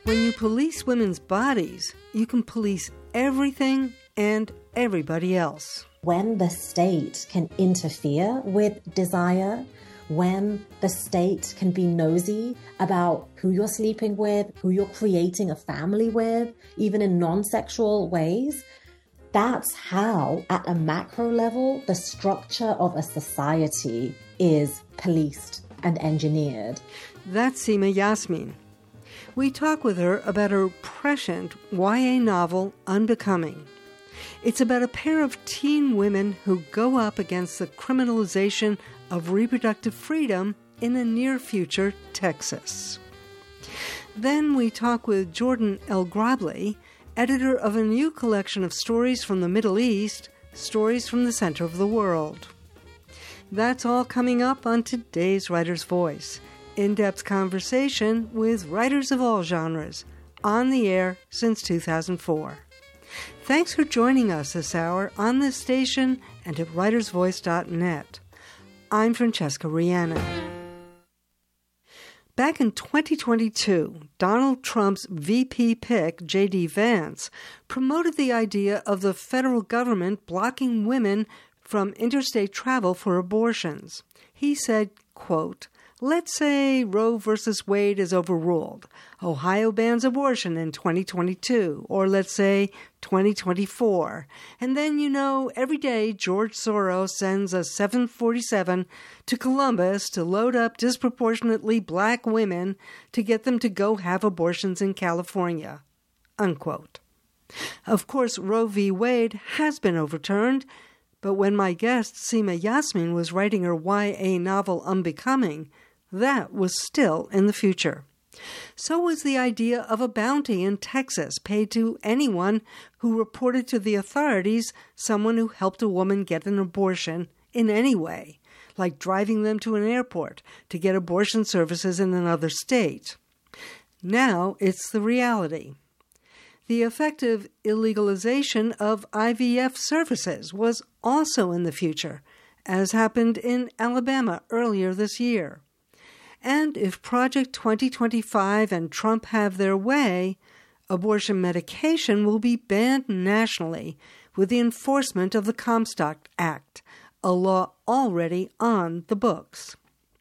When you police women's bodies, you can police everything and everybody else. When the state can interfere with desire, when the state can be nosy about who you're sleeping with, who you're creating a family with, even in non-sexual ways, that's how, at a macro level, the structure of a society is policed and engineered. That's Seema Yasmin. We talk with her about her prescient YA novel, Unbecoming. It's about a pair of teen women who go up against the criminalization of reproductive freedom in a near-future Texas. Then we talk with Jordan El-Grabli, editor of a new collection of stories from the Middle East, Stories from the Center of the World. That's all coming up on today's Writer's Voice. In-depth conversation with writers of all genres, on the air since 2004. Thanks for joining us this hour on this station and at writersvoice.net. I'm Francesca Rheannon. Back in 2022, Donald Trump's VP pick, J.D. Vance, promoted the idea of the federal government blocking women from interstate travel for abortions. He said, quote, "Let's say Roe versus Wade is overruled. Ohio bans abortion in 2022, or let's say 2024. And then, every day George Soros sends a 747 to Columbus to load up disproportionately black women to get them to go have abortions in California." Unquote. Of course, Roe v. Wade has been overturned, but when my guest, Seema Yasmin, was writing her YA novel Unbecoming, that was still in the future. So was the idea of a bounty in Texas paid to anyone who reported to the authorities someone who helped a woman get an abortion in any way, like driving them to an airport to get abortion services in another state. Now it's the reality. The effective illegalization of IVF services was also in the future, as happened in Alabama earlier this year. And if Project 2025 and Trump have their way, abortion medication will be banned nationally with the enforcement of the Comstock Act, a law already on the books.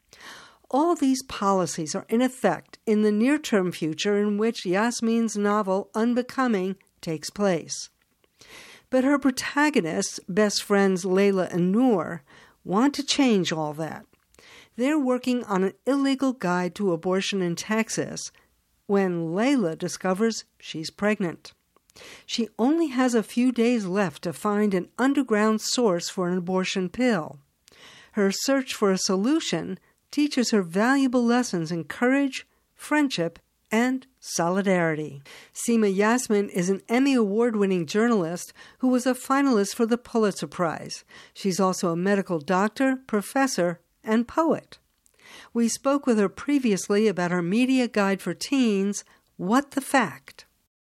All these policies are in effect in the near-term future in which Yasmin's novel Unbecoming takes place. But her protagonists, best friends Layla and Noor, want to change all that. They're working on an illegal guide to abortion in Texas when Layla discovers she's pregnant. She only has a few days left to find an underground source for an abortion pill. Her search for a solution teaches her valuable lessons in courage, friendship, and solidarity. Seema Yasmin is an Emmy Award-winning journalist who was a finalist for the Pulitzer Prize. She's also a medical doctor, professor, and poet. We spoke with her previously about her media guide for teens, What the Fact?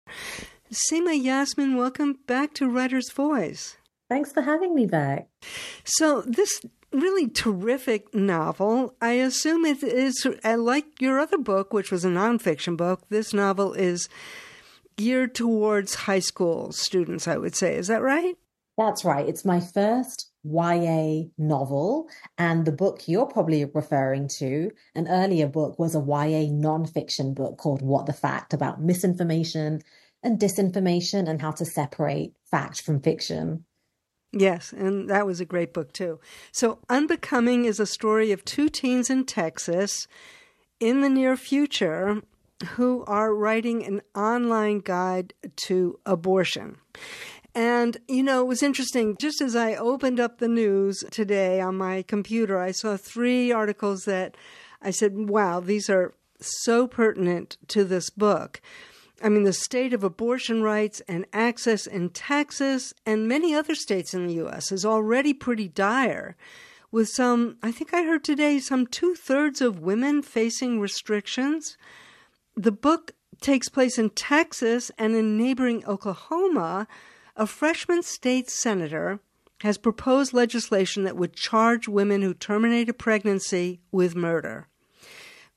Seema Yasmin, welcome back to Writer's Voice. Thanks for having me back. So this really terrific novel, I assume it is, like your other book, which was a nonfiction book, this novel is geared towards high school students, I would say. Is that right? That's right. It's my first YA novel, and the book you're probably referring to, an earlier book, was a YA nonfiction book called What the Fact, about misinformation and disinformation and how to separate fact from fiction. Yes, and that was a great book too. So Unbecoming is a story of two teens in Texas in the near future who are writing an online guide to abortion. And, it was interesting. Just as I opened up the news today on my computer, I saw 3 articles that I said, wow, these are so pertinent to this book. I mean, the state of abortion rights and access in Texas and many other states in the U.S. is already pretty dire, with some, I think I heard today, some 2/3 of women facing restrictions. The book takes place in Texas, and in neighboring Oklahoma, a freshman state senator has proposed legislation that would charge women who terminate a pregnancy with murder.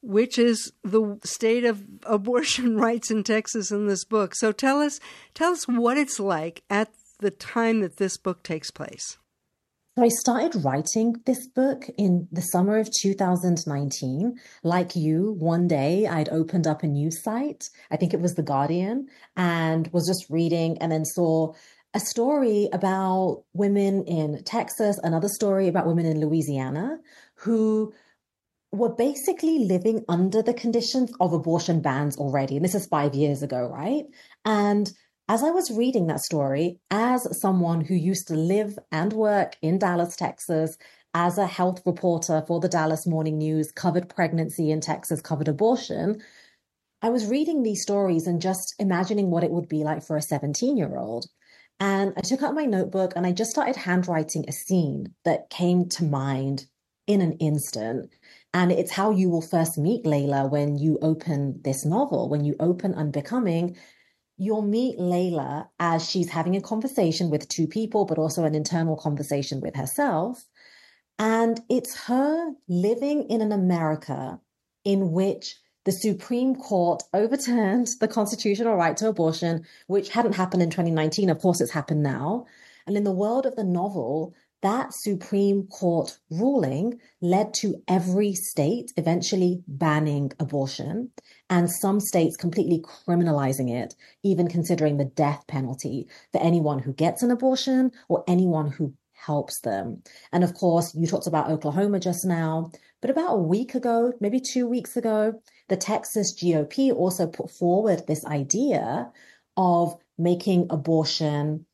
which is the state of abortion rights in Texas in this book. So tell us what it's like at the time that this book takes place. So I started writing this book in the summer of 2019. Like you, one day I'd opened up a news site, I think it was The Guardian, and was just reading and then saw a story about women in Texas, another story about women in Louisiana who were basically living under the conditions of abortion bans already. And this is 5 years ago, right? And as I was reading that story, as someone who used to live and work in Dallas, Texas, as a health reporter for the Dallas Morning News, covered pregnancy in Texas, covered abortion, I was reading these stories and just imagining what it would be like for a 17-year-old. And I took out my notebook and I just started handwriting a scene that came to mind in an instant. And it's how you will first meet Layla when you open this novel. When you open Unbecoming, you'll meet Layla as she's having a conversation with two people, but also an internal conversation with herself. And it's her living in an America in which the Supreme Court overturned the constitutional right to abortion, which hadn't happened in 2019. Of course, it's happened now. And in the world of the novel, that Supreme Court ruling led to every state eventually banning abortion and some states completely criminalizing it, even considering the death penalty for anyone who gets an abortion or anyone who helps them. And of course, you talked about Oklahoma just now, but about a week ago, maybe 2 weeks ago, the Texas GOP also put forward this idea of making abortion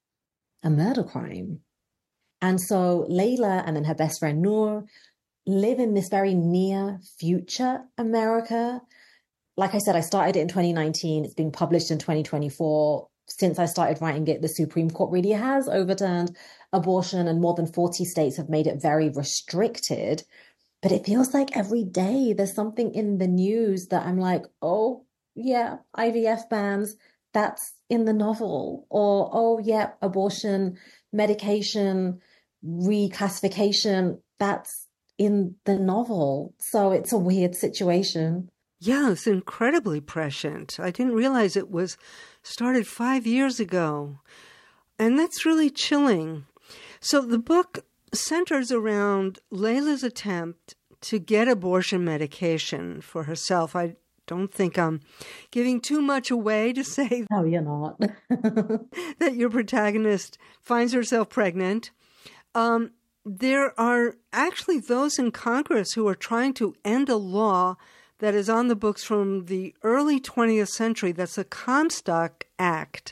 a murder crime. And so Layla and then her best friend Noor live in this very near future America. Like I said, I started it in 2019. It's being published in 2024. Since I started writing it, the Supreme Court really has overturned abortion and more than 40 states have made it very restricted. But it feels like every day there's something in the news that I'm like, oh, yeah, IVF bans, that's in the novel. Or, oh, yeah, abortion, medication, reclassification, that's in the novel. So it's a weird situation. Yeah, it's incredibly prescient. I didn't realize it was started 5 years ago. And that's really chilling. So the book centers around Layla's attempt to get abortion medication for herself. I don't think I'm giving too much away to say No, you're not. that your protagonist finds herself pregnant. There are actually those in Congress who are trying to end a law that is on the books from the early 20th century. That's the Comstock Act.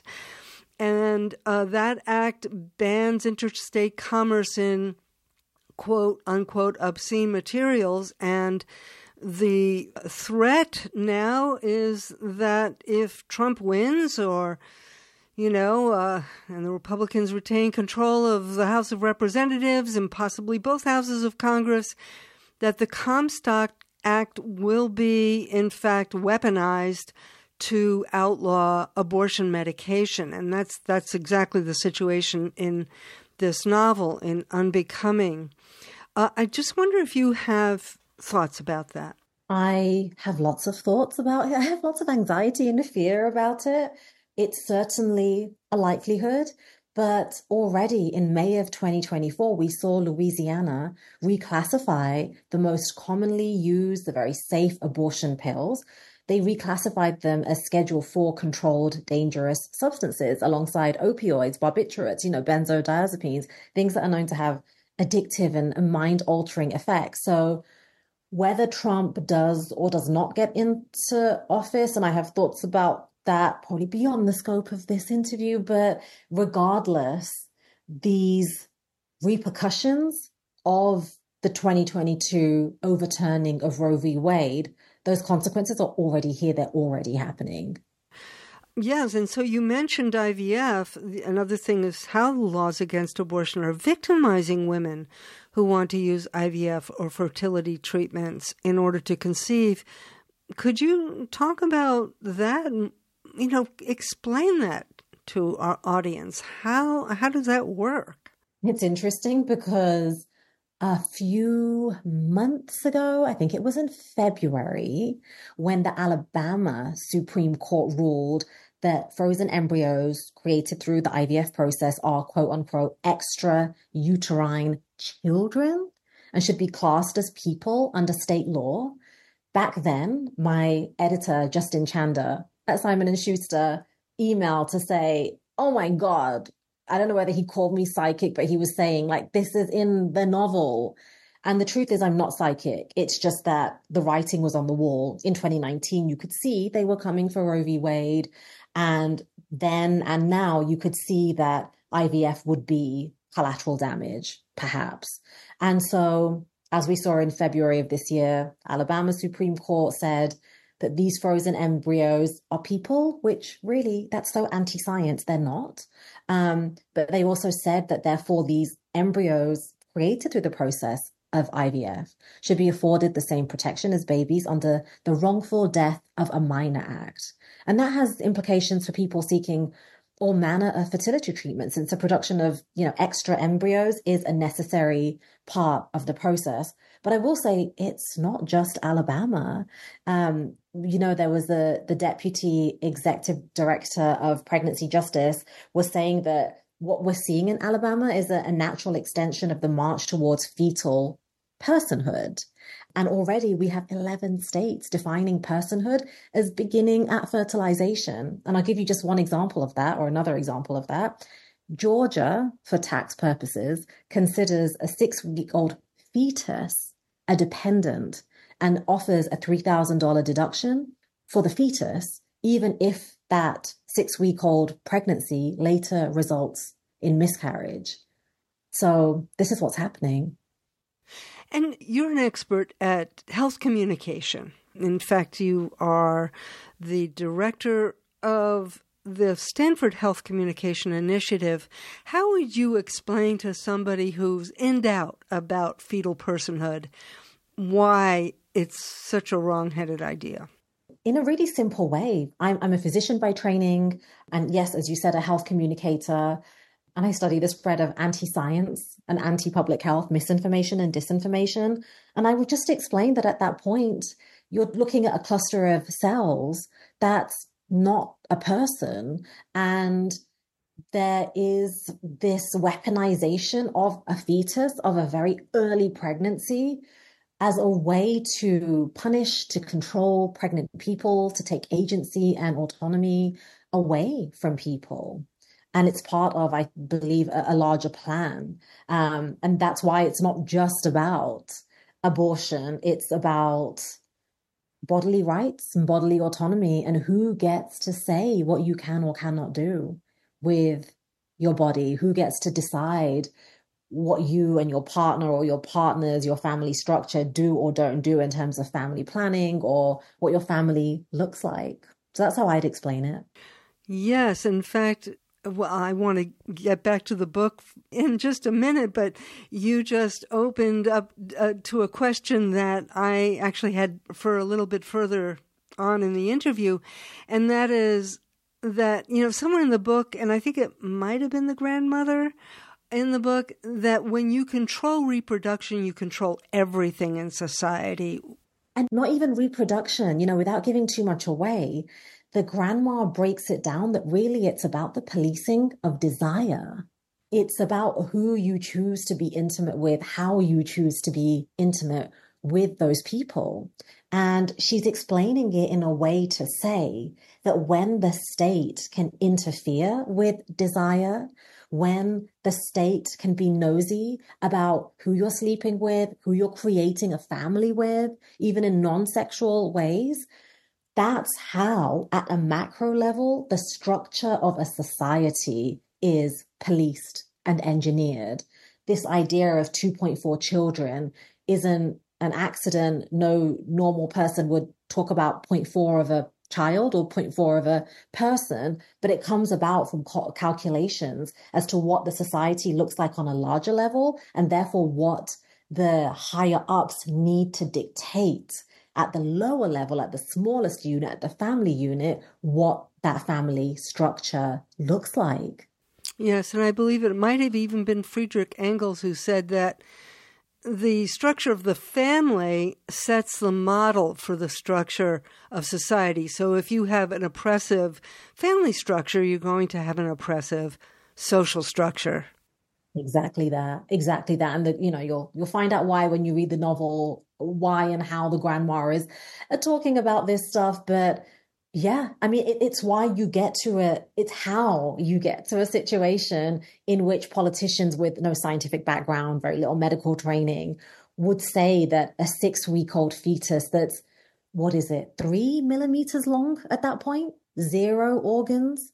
And that act bans interstate commerce in quote unquote obscene materials. And the threat now is that if Trump wins or, and the Republicans retain control of the House of Representatives and possibly both houses of Congress, that the Comstock Act will be, in fact, weaponized to outlaw abortion medication. And that's exactly the situation in this novel, in Unbecoming. I just wonder if you have thoughts about that. I have lots of thoughts about it. I have lots of anxiety and fear about it. It's certainly a likelihood. But already in May of 2024, we saw Louisiana reclassify the most commonly used, the very safe abortion pills. They reclassified them as Schedule 4 controlled dangerous substances alongside opioids, barbiturates, benzodiazepines, things that are known to have addictive and mind-altering effects. So whether Trump does or does not get into office, and I have thoughts about that probably beyond the scope of this interview, but regardless, these repercussions of the 2022 overturning of Roe v. Wade, those consequences are already here. They're already happening. Yes, and so you mentioned IVF. Another thing is how laws against abortion are victimizing women who want to use IVF or fertility treatments in order to conceive. Could you talk about that and, explain that to our audience? How does that work? It's interesting because a few months ago, I think it was in February, when the Alabama Supreme Court ruled that frozen embryos created through the IVF process are quote unquote extra uterine children and should be classed as people under state law. Back then, my editor, Justin Chander at Simon & Schuster, emailed to say, oh my God, I don't know whether he called me psychic, but he was saying, like, this is in the novel. And the truth is, I'm not psychic. It's just that the writing was on the wall. In 2019, you could see they were coming for Roe v. Wade. And then and now you could see that IVF would be collateral damage, perhaps. And so, as we saw in February of this year, Alabama Supreme Court said that these frozen embryos are people, which really, that's so anti-science, they're not. But they also said that therefore these embryos created through the process of IVF should be afforded the same protection as babies under the Wrongful Death of a Minor Act. And that has implications for people seeking all manner of fertility treatments, since the production of, extra embryos is a necessary part of the process. But I will say it's not just Alabama. There was the deputy executive director of Pregnancy Justice was saying that what we're seeing in Alabama is a natural extension of the march towards fetal personhood. And already we have 11 states defining personhood as beginning at fertilization. And I'll give you just one example of that, or another example of that. Georgia, for tax purposes, considers a 6-week-old fetus a dependent and offers a $3,000 deduction for the fetus, even if that 6-week-old pregnancy later results in miscarriage. So this is what's happening. And you're an expert at health communication. In fact, you are the director of the Stanford Health Communication Initiative. How would you explain to somebody who's in doubt about fetal personhood why it's such a wrong-headed idea? In a really simple way. I'm a physician by training, and yes, as you said, a health communicator. And I study the spread of anti-science and anti-public health, misinformation and disinformation. And I would just explain that at that point, you're looking at a cluster of cells that's not a person. And there is this weaponization of a fetus, of a very early pregnancy, as a way to punish, to control pregnant people, to take agency and autonomy away from people. And it's part of, I believe, a larger plan. And that's why it's not just about abortion. It's about bodily rights and bodily autonomy and who gets to say what you can or cannot do with your body, who gets to decide what you and your partner or your partners, your family structure do or don't do in terms of family planning or what your family looks like. So that's how I'd explain it. Yes, in fact, well, I want to get back to the book in just a minute, but you just opened up to a question that I actually had for a little bit further on in the interview, and that is that, somewhere in the book, and I think it might have been the grandmother in the book, that when you control reproduction, you control everything in society. And not even reproduction, without giving too much away. The grandma breaks it down that really it's about the policing of desire. It's about who you choose to be intimate with, how you choose to be intimate with those people. And she's explaining it in a way to say that when the state can interfere with desire, when the state can be nosy about who you're sleeping with, who you're creating a family with, even in non-sexual ways, that's how, at a macro level, the structure of a society is policed and engineered. This idea of 2.4 children isn't an accident. No normal person would talk about 0.4 of a child or 0.4 of a person, but it comes about from calculations as to what the society looks like on a larger level, and therefore what the higher ups need to dictate at the lower level, at the smallest unit, at the family unit, what that family structure looks like. Yes, and I believe it might have even been Friedrich Engels who said that the structure of the family sets the model for the structure of society. So if you have an oppressive family structure, you're going to have an oppressive social structure. Exactly that. Exactly that. And you'll find out why when you read the novel, why and how the grandmas are talking about this stuff. But yeah, I mean, it's why you get to it. It's how you get to a situation in which politicians with no scientific background, very little medical training, would say that a 6-week-old fetus that's, 3 millimeters long at that point, 0 organs,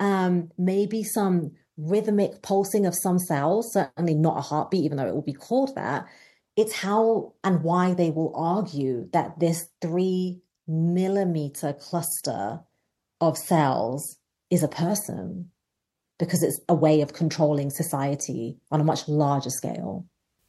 maybe some rhythmic pulsing of some cells, certainly not a heartbeat, even though it will be called that. It's how and why they will argue that this 3-millimeter cluster of cells is a person, because it's a way of controlling society on a much larger scale.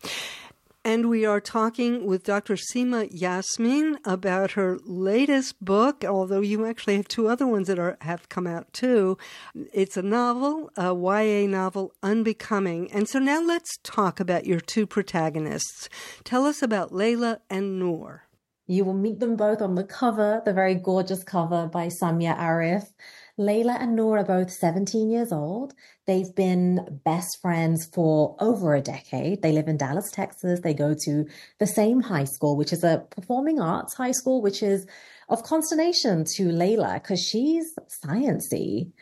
And we are talking with Dr. Sima Yasmin about her latest book, although you actually have 2 other ones that have come out too. It's a novel, a YA novel, Unbecoming. And so now let's talk about your 2 protagonists. Tell us about Layla and Noor. You will meet them both on the cover, the very gorgeous cover by Samia Arif. Layla and Noor are both 17 years old. They've been best friends for over a decade. They live in Dallas, Texas. They go to the same high school, which is a performing arts high school, which is of consternation to Layla because she's sciencey.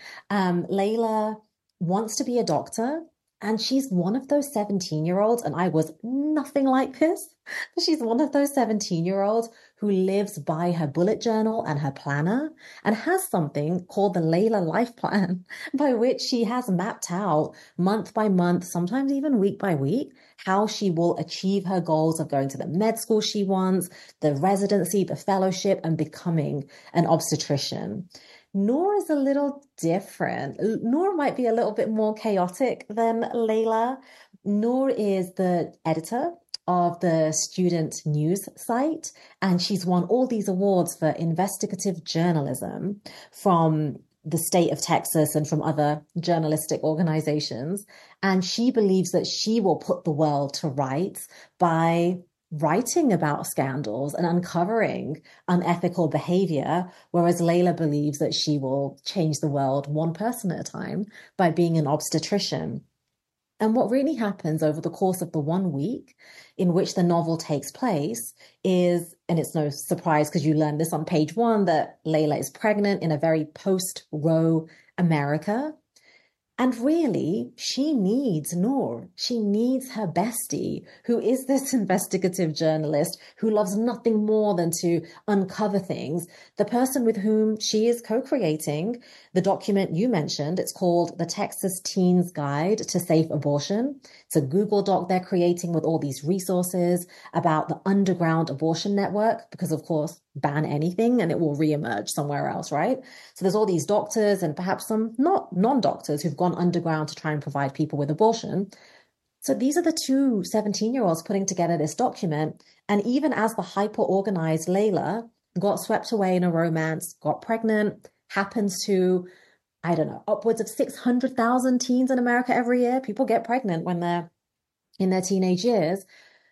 Layla wants to be a doctor, and she's one of those 17-year-olds, and I was nothing like this. She's one of those 17-year-olds who lives by her bullet journal and her planner and has something called the Layla Life Plan, by which she has mapped out month by month, sometimes even week by week, how she will achieve her goals of going to the med school she wants, the residency, the fellowship, and becoming an obstetrician. Noor is a little different. Noor might be a little bit more chaotic than Layla. Noor is the editor of the student news site, and she's won all these awards for investigative journalism from the state of Texas and from other journalistic organizations. And she believes that she will put the world to rights by writing about scandals and uncovering unethical behavior, whereas Layla believes that she will change the world one person at a time by being an obstetrician. And what really happens over the course of the 1 week in which the novel takes place is, and it's no surprise because you learn this on page 1, that Layla is pregnant in a very post-Roe America. And really, she needs Noor. She needs her bestie, who is this investigative journalist who loves nothing more than to uncover things. The person with whom she is co-creating the document you mentioned. It's called The Texas Teens Guide to Safe Abortion. It's a Google Doc they're creating with all these resources about the underground abortion network, because of course, ban anything and it will reemerge somewhere else, right? So there's all these doctors and perhaps some non-doctors who've gone underground to try and provide people with abortion. So these are the 2 17-year-olds putting together this document. And even as the hyper-organized Layla got swept away in a romance, got pregnant, happens to, I don't know, upwards of 600,000 teens in America every year. People get pregnant when they're in their teenage years.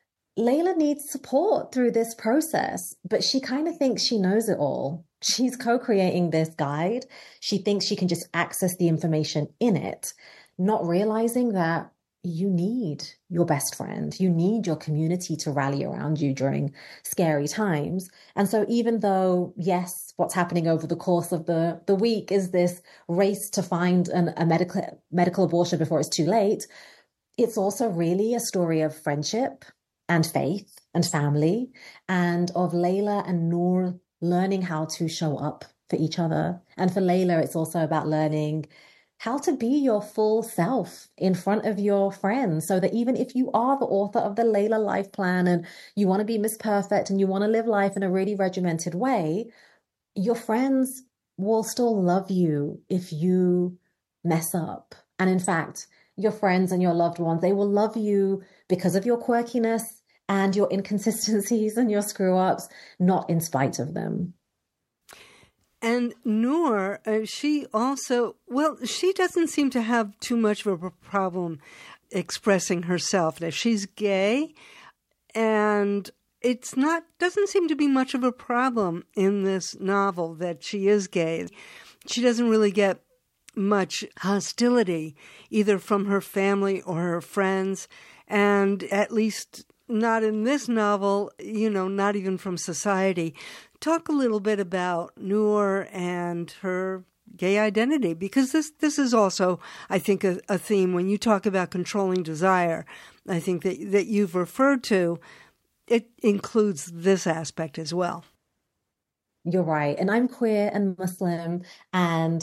Layla needs support through this process, but she kind of thinks she knows it all. She's co-creating this guide. She thinks she can just access the information in it, not realizing that you need your best friend. You need your community to rally around you during scary times. And so even though, yes, what's happening over the course of the week is this race to find a medical abortion before it's too late, it's also really a story of friendship and faith and family, and of Layla and Noor learning how to show up for each other. And for Layla, it's also about learning how to be your full self in front of your friends, so that even if you are the author of the Layla Life Plan and you want to be Miss Perfect and you want to live life in a really regimented way, your friends will still love you if you mess up. And in fact, your friends and your loved ones, they will love you because of your quirkiness and your inconsistencies and your screw-ups, not in spite of them. And Noor, she doesn't seem to have too much of a problem expressing herself. Now, she's gay, And doesn't seem to be much of a problem in this novel that she is gay. She doesn't really get much hostility either from her family or her friends, and at least not in this novel, not even from society. Talk a little bit about Noor and her gay identity, because this is also, I think, a theme when you talk about controlling desire. I think that you've referred to. It includes this aspect as well. You're right. And I'm queer and Muslim, and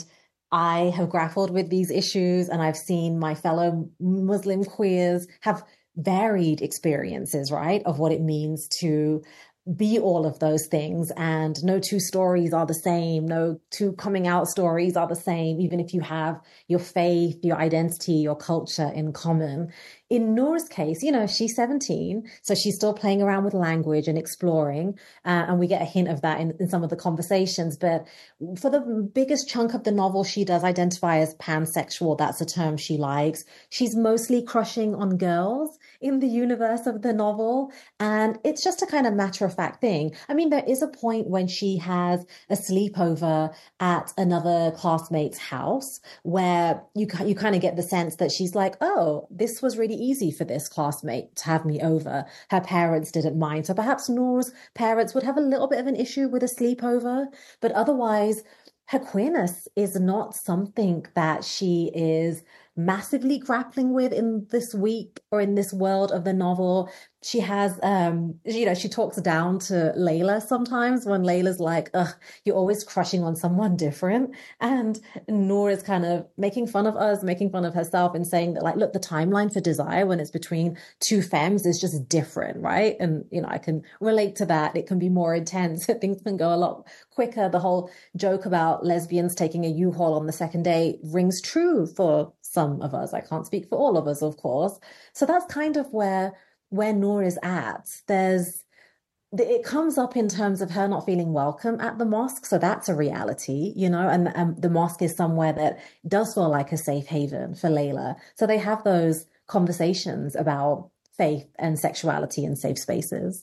I have grappled with these issues, and I've seen my fellow Muslim queers have varied experiences, right, of what it means to be all of those things. And no two stories are the same. No two coming out stories are the same, even if you have your faith, your identity, your culture in common. In Noor's case, she's 17, so she's still playing around with language and exploring. And we get a hint of that in some of the conversations. But for the biggest chunk of the novel, she does identify as pansexual. That's a term she likes. She's mostly crushing on girls in the universe of the novel. And it's just a kind of matter-of-fact thing. I mean, there is a point when she has a sleepover at another classmate's house where you kind of get the sense that she's like, oh, this was really easy for this classmate to have me over. Her parents didn't mind. So perhaps Noor's parents would have a little bit of an issue with a sleepover, but otherwise her queerness is not something that she is massively grappling with in this week or in this world of the novel. She has, she talks down to Layla sometimes when Layla's like, ugh, you're always crushing on someone different. And Noor is kind of making fun of us, making fun of herself and saying that, like, look, the timeline for desire when it's between two femmes is just different, right? And, I can relate to that. It can be more intense. Things can go a lot quicker. The whole joke about lesbians taking a U-Haul on the second day rings true for some of us. I can't speak for all of us, of course. So that's kind of where Noor is at. It comes up in terms of her not feeling welcome at the mosque. So that's a reality, and the mosque is somewhere that does feel like a safe haven for Layla. So they have those conversations about faith and sexuality in safe spaces.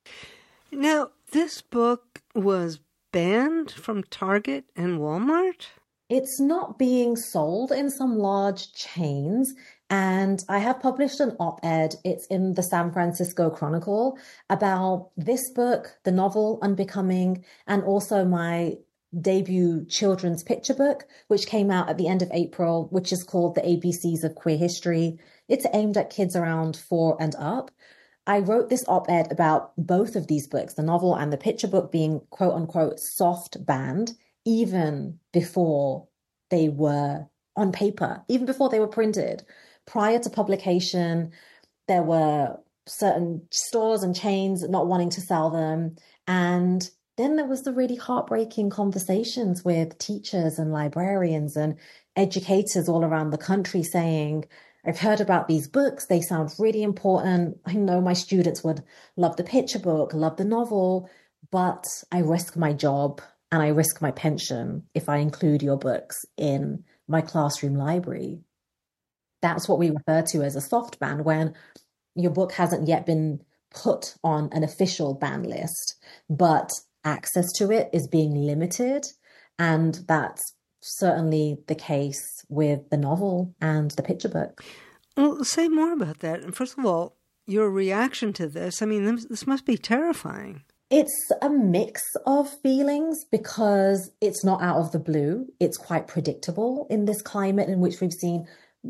Now, this book was banned from Target and Walmart? It's not being sold in some large chains. And I have published an op-ed, it's in the San Francisco Chronicle, about this book, the novel Unbecoming, and also my debut children's picture book, which came out at the end of April, which is called The ABCs of Queer History. It's aimed at kids around 4 and up. I wrote this op-ed about both of these books, the novel and the picture book, being quote unquote soft banned, even before they were on paper, even before they were printed. Prior to publication, there were certain stores and chains not wanting to sell them. And then there was the really heartbreaking conversations with teachers and librarians and educators all around the country saying, I've heard about these books. They sound really important. I know my students would love the picture book, love the novel, but I risk my job and I risk my pension if I include your books in my classroom library. That's what we refer to as a soft ban, when your book hasn't yet been put on an official ban list, but access to it is being limited. And that's certainly the case with the novel and the picture book. Well, say more about that. And first of all, your reaction to this, I mean, this must be terrifying. It's a mix of feelings because it's not out of the blue. It's quite predictable in this climate in which we've seen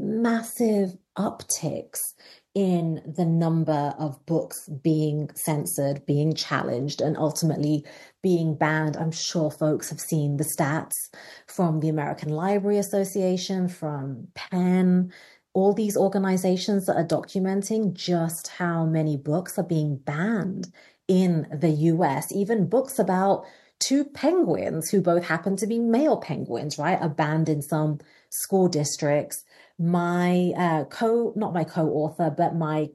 massive upticks in the number of books being censored, being challenged, and ultimately being banned. I'm sure folks have seen the stats from the American Library Association, from PEN, all these organizations that are documenting just how many books are being banned in the US. Even books about two penguins who both happen to be male penguins, right, are banned in some school districts. My not my co-author, but my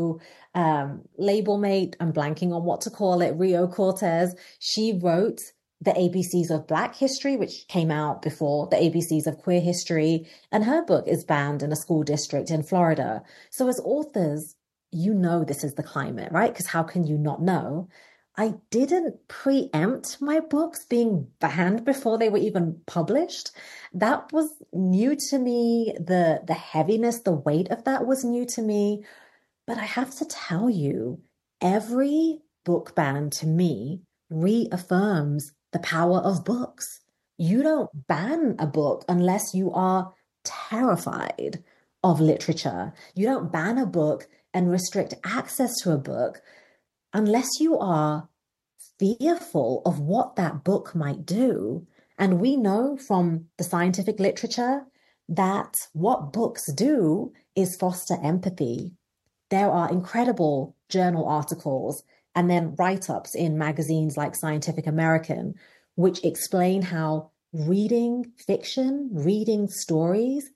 label mate, I'm blanking on what to call it, Rio Cortez, she wrote The ABCs of Black History, which came out before The ABCs of Queer History, and her book is banned in a school district in Florida. So as authors, you know this is the climate, right? Because how can you not know? I didn't preempt my books being banned before they were even published. That was new to me. The heaviness, the weight of that was new to me. But I have to tell you, every book ban to me reaffirms the power of books. You don't ban a book unless you are terrified of literature. You don't ban a book and restrict access to a book unless you are fearful of what that book might do. And we know from the scientific literature that what books do is foster empathy. There are incredible journal articles and then write-ups in magazines like Scientific American, which explain how reading fiction, reading stories,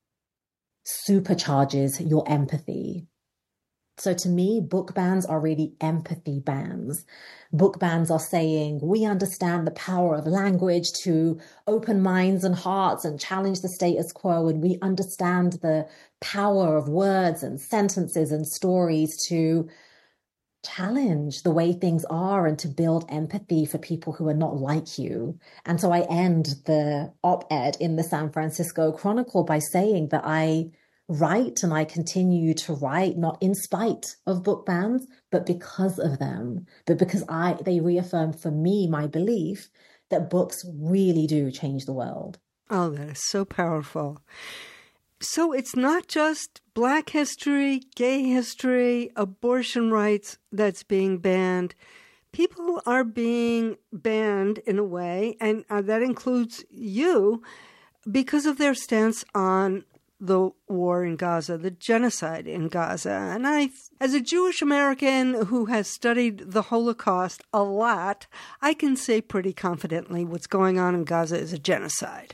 supercharges your empathy. So to me, book bans are really empathy bans. Book bans are saying, we understand the power of language to open minds and hearts and challenge the status quo. And we understand the power of words and sentences and stories to challenge the way things are and to build empathy for people who are not like you. And so I end the op-ed in the San Francisco Chronicle by saying that I write and I continue to write, not in spite of book bans, but because of them, but because they reaffirm for me my belief that books really do change the world. Oh, that is so powerful. So it's not just Black history, gay history, abortion rights that's being banned. People are being banned in a way, and that includes you, because of their stance on the war in Gaza, the genocide in Gaza. And I, as a Jewish American who has studied the Holocaust a lot, I can say pretty confidently what's going on in Gaza is a genocide.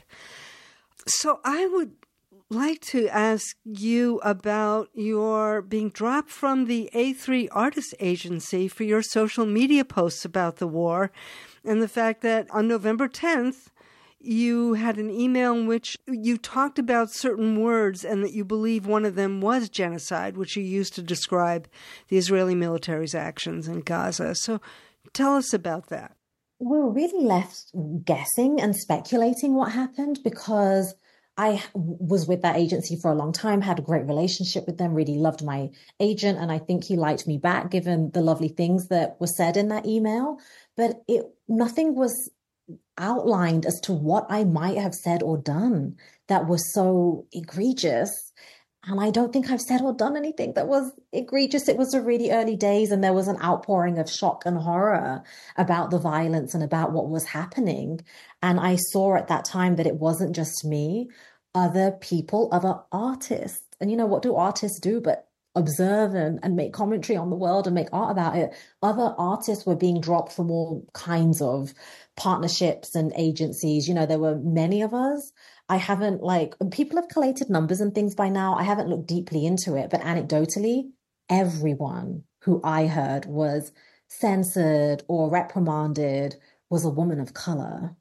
So I would like to ask you about your being dropped from the A3 Artist Agency for your social media posts about the war, and the fact that on November 10th, you had an email in which you talked about certain words and that you believe one of them was genocide, which you used to describe the Israeli military's actions in Gaza. So tell us about that. We're really left guessing and speculating what happened, because I was with that agency for a long time, had a great relationship with them, really loved my agent, and I think he liked me back given the lovely things that were said in that email. But nothing was outlined as to what I might have said or done that was so egregious. And I don't think I've said or done anything that was egregious. It was the really early days, and there was an outpouring of shock and horror about the violence and about what was happening. And I saw at that time that it wasn't just me, other people, other artists. And you know, what do artists do but observe and make commentary on the world and make art about it? Other artists were being dropped from all kinds of partnerships and agencies. You know, there were many of us. I haven't people have collated numbers and things by now. I haven't looked deeply into it, but anecdotally, everyone who I heard was censored or reprimanded was a woman of color.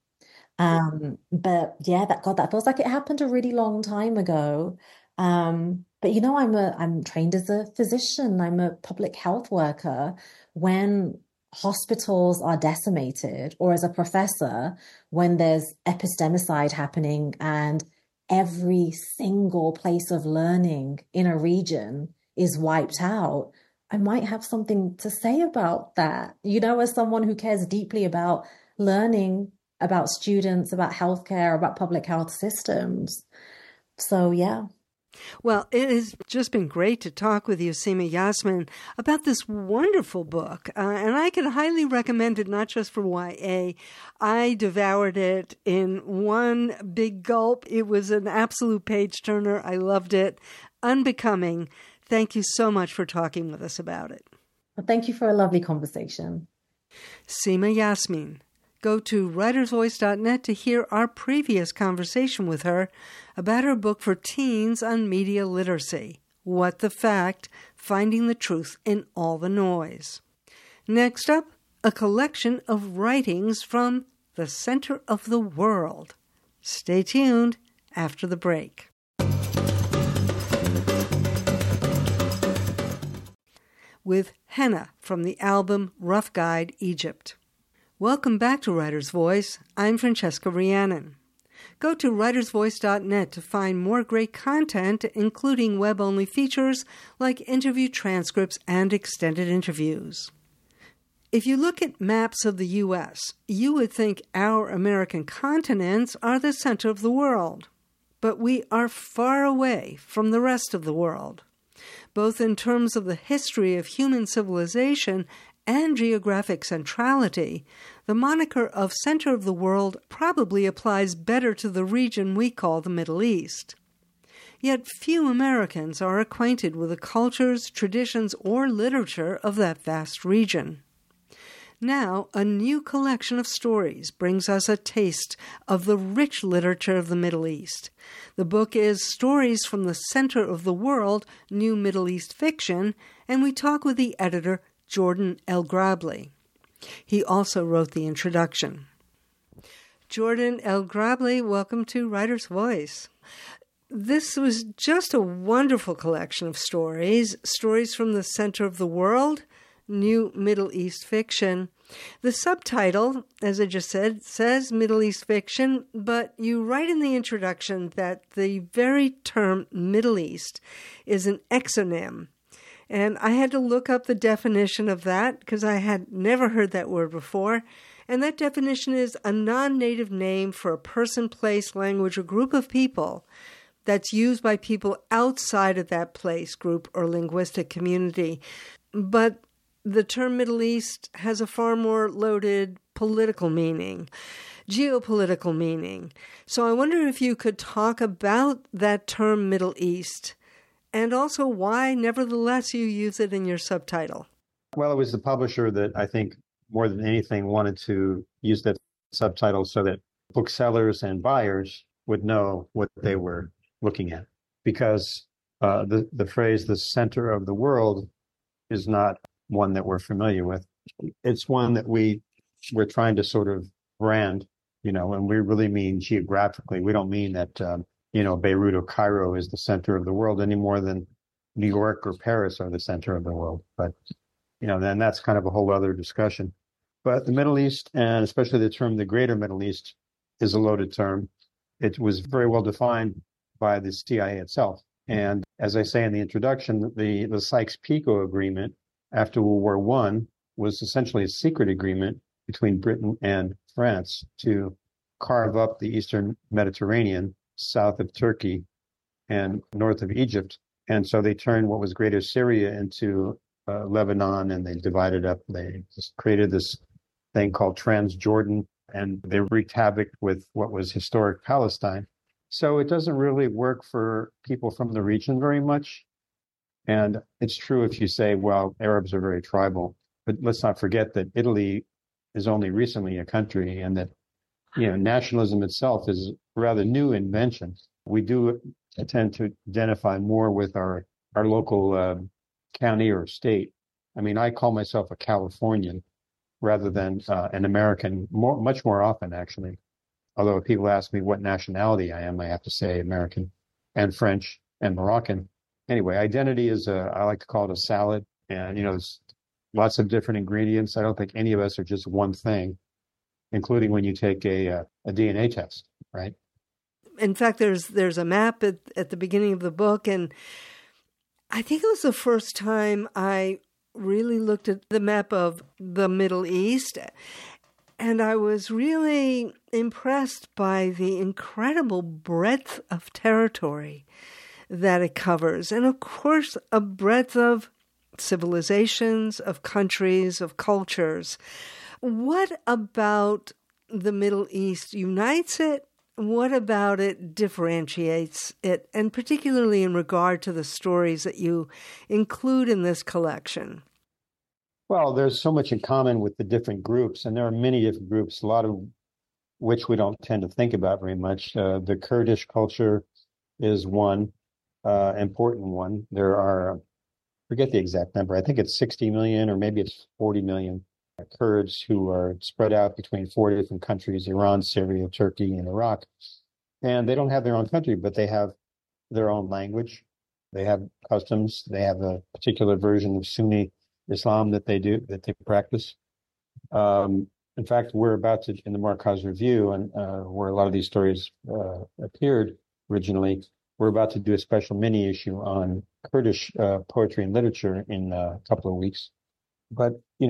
But yeah, that feels like it happened a really long time ago. But you know, I'm trained as a physician. I'm a public health worker. When hospitals are decimated, or as a professor, when there's epistemicide happening and every single place of learning in a region is wiped out, I might have something to say about that. You know, as someone who cares deeply about learning, about students, about healthcare, about public health systems. So, yeah. Well, it has just been great to talk with you, Sima Yasmin, about this wonderful book. And I can highly recommend it, not just for YA. I devoured it in one big gulp. It was an absolute page-turner. I loved it. Unbecoming. Thank you so much for talking with us about it. Well, thank you for a lovely conversation. Sima Yasmin. Go to writersvoice.net to hear our previous conversation with her about her book for teens on media literacy, What the Fact? Finding the Truth in All the Noise. Next up, a collection of writings from the center of the world. Stay tuned after the break. with Henna from the album Rough Guide Egypt. Welcome back to Writer's Voice. I'm Francesca Rhiannon. Go to writersvoice.net to find more great content, including web-only features like interview transcripts and extended interviews. If you look at maps of the U.S., you would think our American continents are the center of the world. But we are far away from the rest of the world, both in terms of the history of human civilization and geographic centrality. The moniker of center of the world probably applies better to the region we call the Middle East. Yet few Americans are acquainted with the cultures, traditions, or literature of that vast region. Now, a new collection of stories brings us a taste of the rich literature of the Middle East. The book is Stories from the Center of the World, New Middle East Fiction, and we talk with the editor, Jordan Elgrabli. He also wrote the introduction. Jordan Elgrabli, welcome to Writer's Voice. This was just a wonderful collection of stories from the center of the world, New Middle East Fiction. The subtitle, as I just said, says Middle East Fiction, but you write in the introduction that the very term Middle East is an exonym. And I had to look up the definition of that because I had never heard that word before. And that definition is a non-native name for a person, place, language, or group of people that's used by people outside of that place, group, or linguistic community. But the term Middle East has a far more loaded political meaning, geopolitical meaning. So I wonder if you could talk about that term Middle East and also why, nevertheless, you use it in your subtitle. Well, it was the publisher that I think more than anything wanted to use that subtitle so that booksellers and buyers would know what they were looking at. Because the phrase, the center of the world, is not one that we're familiar with. It's one that we're trying to sort of brand, and we really mean geographically. We don't mean that, Beirut or Cairo is the center of the world any more than New York or Paris are the center of the world. But, then that's kind of a whole other discussion. But the Middle East, and especially the term the Greater Middle East, is a loaded term. It was very well defined by the CIA itself. And as I say in the introduction, the Sykes-Picot Agreement after World War I was essentially a secret agreement between Britain and France to carve up the Eastern Mediterranean, south of Turkey and north of Egypt. And so they turned what was Greater Syria into Lebanon, and they divided up. They just created this thing called Transjordan, and they wreaked havoc with what was historic Palestine. So it doesn't really work for people from the region very much. And it's true if you say, well, Arabs are very tribal, but let's not forget that Italy is only recently a country, and that, nationalism itself is a rather new invention. We do tend to identify more with our local county or state. I mean, I call myself a Californian rather than an American, much more often, actually. Although if people ask me what nationality I am, I have to say American and French and Moroccan. Anyway, identity is I like to call it a salad. And, there's lots of different ingredients. I don't think any of us are just one thing, including when you take a DNA test, right? In fact, there's a map at the beginning of the book, and I think it was the first time I really looked at the map of the Middle East, and I was really impressed by the incredible breadth of territory that it covers. And of course, a breadth of civilizations, of countries, of cultures. What about the Middle East unites it? What about it differentiates it? And particularly in regard to the stories that you include in this collection. Well, there's so much in common with the different groups, and there are many different groups, a lot of which we don't tend to think about very much. The Kurdish culture is one important one. There are, forget the exact number, I think it's 60 million or maybe it's 40 million Kurds who are spread out between 4 different countries, Iran, Syria, Turkey, and Iraq. And they don't have their own country, but they have their own language. They have customs. They have a particular version of Sunni Islam that they practice. In fact, we're about to, in the Markaz Review, and where a lot of these stories appeared originally, we're about to do a special mini issue on Kurdish poetry and literature in a couple of weeks. But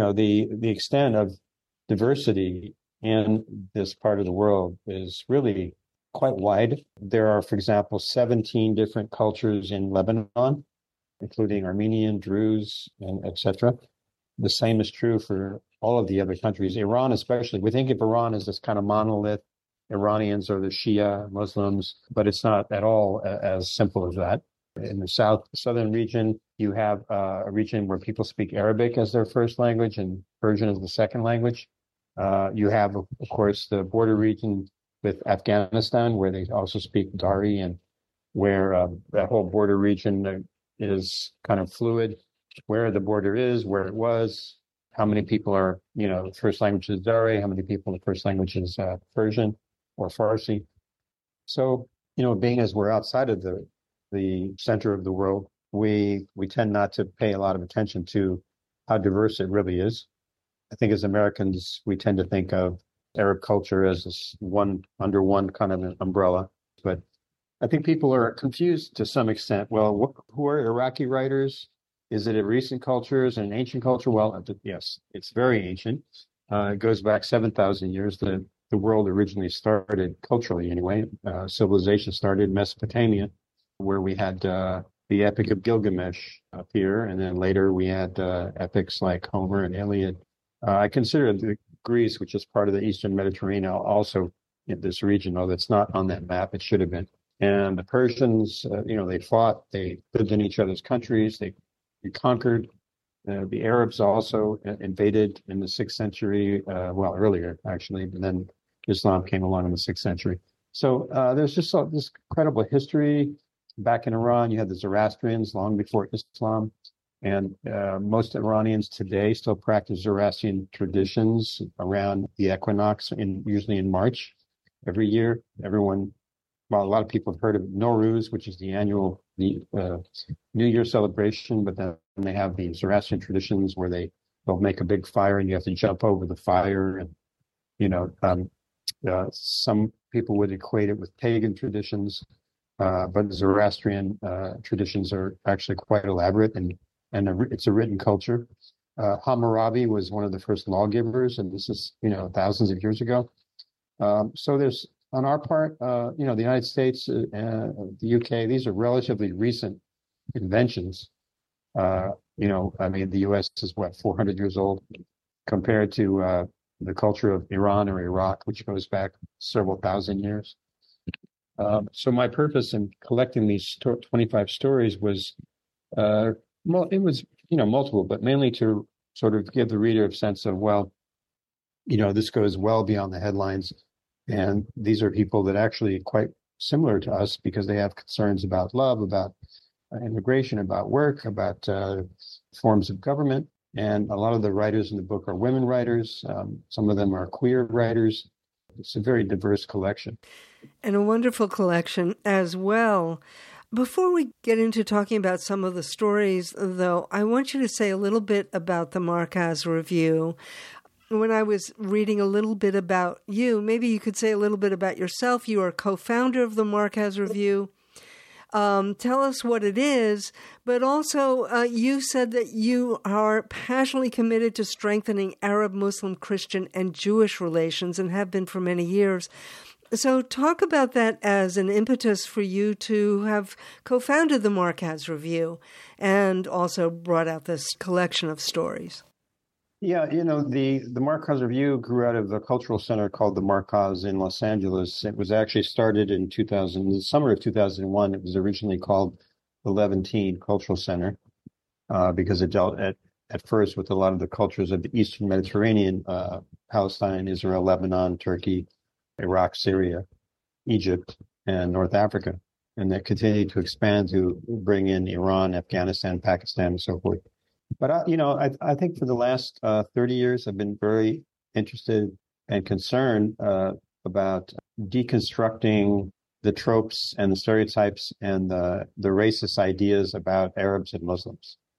the extent of diversity in this part of the world is really quite wide. There are, for example, 17 different cultures in Lebanon, including Armenian, Druze, and etc. The same is true for all of the other countries. Iran, especially, we think of Iran as this kind of monolith. Iranians are the Shia Muslims, but it's not at all as simple as that. In the southern region, you have a region where people speak Arabic as their first language and Persian as the second language. You have, of course, the border region with Afghanistan, where they also speak Dari, and where that whole border region is kind of fluid, where the border is, where it was, how many people are, first language is Dari, how many people the first language is Persian or Farsi. So, being as we're outside of the center of the world, we tend not to pay a lot of attention to how diverse it really is. I think as Americans, we tend to think of Arab culture as this under one kind of an umbrella. But I think people are confused to some extent. Well, who are Iraqi writers? Is it a recent culture? Is it an ancient culture? Well, yes, it's very ancient. It goes back 7,000 years. The world originally started, culturally anyway, civilization started in Mesopotamia, where we had the Epic of Gilgamesh appear, and then later we had epics like Homer and Iliad. I consider Greece, which is part of the Eastern Mediterranean, also in this region, although it's not on that map. It should have been. And the Persians, they fought, they lived in each other's countries, they conquered. The Arabs also invaded in the 6th century, earlier, actually, but then Islam came along in the 6th century. So there's just this incredible history. Back in Iran, you had the Zoroastrians long before Islam. And most Iranians today still practice Zoroastrian traditions around the equinox, usually in March every year. A lot of people have heard of Nowruz, which is the annual New Year celebration, but then they have the Zoroastrian traditions where they'll make a big fire and you have to jump over the fire. And, some people would equate it with pagan traditions, but Zoroastrian traditions are actually quite elaborate and it's a written culture. Hammurabi was one of the first lawgivers, and this is, thousands of years ago. So there's, on our part, the United States, the UK, these are relatively recent inventions. The US is 400 years old compared to the culture of Iran or Iraq, which goes back several thousand years. So my purpose in collecting these 25 stories was, it was, multiple, but mainly to sort of give the reader a sense of, this goes well beyond the headlines. And these are people that actually quite similar to us because they have concerns about love, about immigration, about work, about forms of government. And a lot of the writers in the book are women writers. Some of them are queer writers. It's a very diverse collection. And a wonderful collection as well. Before we get into talking about some of the stories, though, I want you to say a little bit about the Markaz Review. When I was reading a little bit about you, maybe you could say a little bit about yourself. You are co-founder of the Markaz Review. Tell us what it is, but also you said that you are passionately committed to strengthening Arab, Muslim, Christian, and Jewish relations and have been for many years. So talk about that as an impetus for you to have co-founded the Markaz Review and also brought out this collection of stories. Yeah, the Markaz Review grew out of a cultural center called the Markaz in Los Angeles. It was actually started in the summer of 2001. It was originally called the Levantine Cultural Center because it dealt at first with a lot of the cultures of the Eastern Mediterranean, Palestine, Israel, Lebanon, Turkey, Iraq, Syria, Egypt, and North Africa. And that continued to expand to bring in Iran, Afghanistan, Pakistan, and so forth. But, I think for the last 30 years, I've been very interested and concerned about deconstructing the tropes and the stereotypes and the racist ideas about Arabs and Muslims.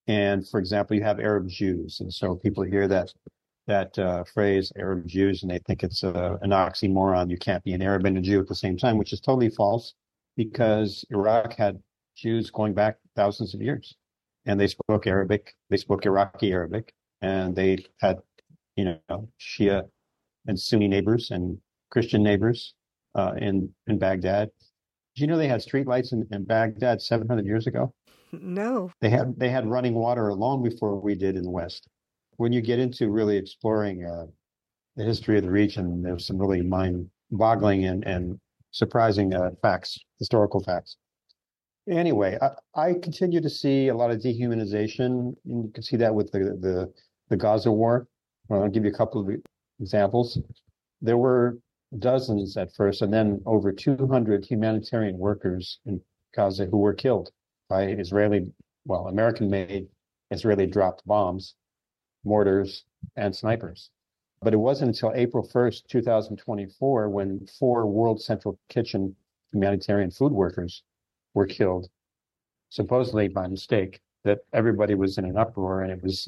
And for example, you have Arab Jews. And so people hear that phrase, Arab Jews, and they think it's an oxymoron. You can't be an Arab and a Jew at the same time, which is totally false because Iraq had Jews going back thousands of years. And they spoke Arabic, they spoke Iraqi Arabic, and they had, Shia and Sunni neighbors and Christian neighbors in Baghdad. Did you know they had streetlights in Baghdad 700 years ago? No. They had running water long before we did in the West. When you get into really exploring the history of the region, there's some really mind-boggling and surprising historical facts. Anyway, I continue to see a lot of dehumanization. You can see that with the Gaza war. Well, I'll give you a couple of examples. There were dozens at first, and then over 200 humanitarian workers in Gaza who were killed by American-made Israeli-dropped bombs, mortars, and snipers. But it wasn't until April 1st, 2024, when 4 World Central Kitchen humanitarian food workers were killed, supposedly by mistake, that everybody was in an uproar, and it was,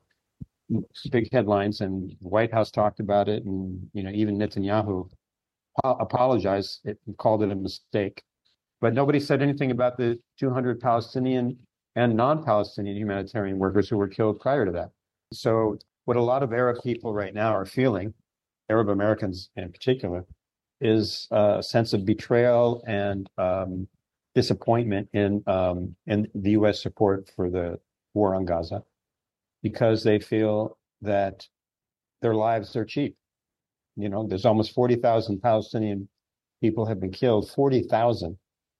big headlines, and the White House talked about it, and, even Netanyahu apologized and called it a mistake. But nobody said anything about the 200 Palestinian and non-Palestinian humanitarian workers who were killed prior to that. So what a lot of Arab people right now are feeling, Arab Americans in particular, is a sense of betrayal and disappointment in the U.S. support for the war on Gaza, because they feel that their lives are cheap. There's almost 40,000 Palestinian people have been killed, 40,000,